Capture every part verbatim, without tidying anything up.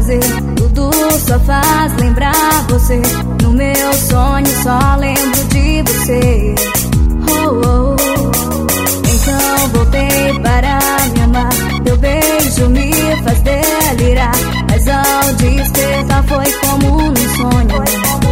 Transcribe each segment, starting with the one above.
fazer, tudo só faz lembrar você. No meu sonho só lembro de você. Oh, oh. Então voltei para me amar. Teu beijo me faz delirar, mas ao despertar foi como num sonho.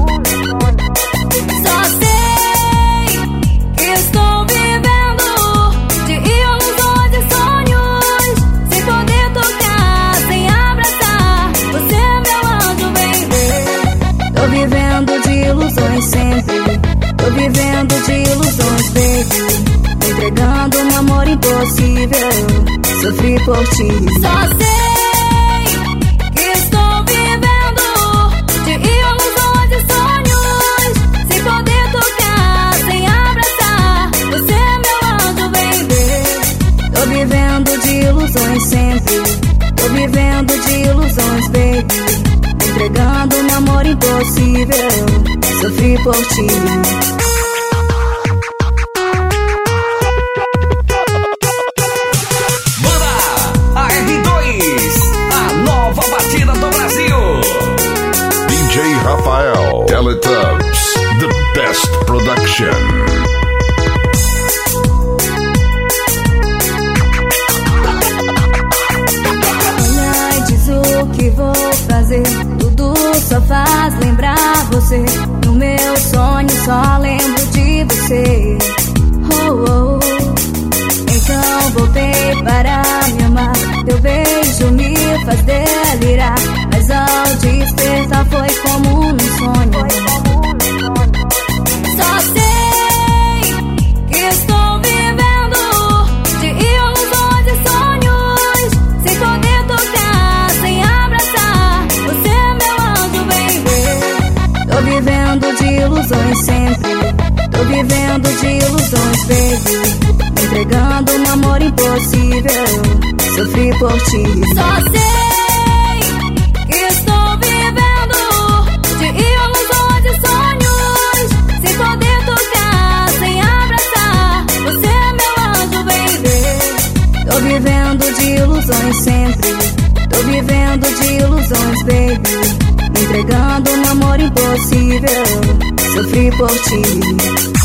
Só sei que estou vivendo de ilusões e sonhos, sem poder tocar, sem abraçar. Você é meu anjo, baby. Tô vivendo de ilusões sempre. Tô vivendo de ilusões, baby. Entregando um amor impossível, sofri por ti. Só sei que estou vivendo de ilusões e sonhos, sem poder tocar, sem abraçar. Você é meu anjo, baby. Tô vivendo de ilusões sempre. Tô vivendo de ilusões, baby. Entregando um amor impossível, sofri por ti. Rafael Teletubs, the best production. Olha e diz o que vou fazer, tudo só faz lembrar você. No meu sonho só lembro de você. Oh, oh. Então voltei para me amar. Teu beijo me faz delirar, mas ao despertar foi como num sonho. Só sei que estou vivendo de ilusões e sonhos, sem poder tocar, sem abraçar. Você é meu anjo, baby. Tô vivendo de ilusões sempre. Tô vivendo de ilusões, baby. Entregando um amor impossível, sofri por ti. Só sei que estou vivendo de ilusões e sonhos, sem poder tocar, sem abraçar. Você é meu anjo, baby. Tô vivendo de ilusões sempre. Tô vivendo de ilusões, baby. Entregando um amor impossível, sofri por ti.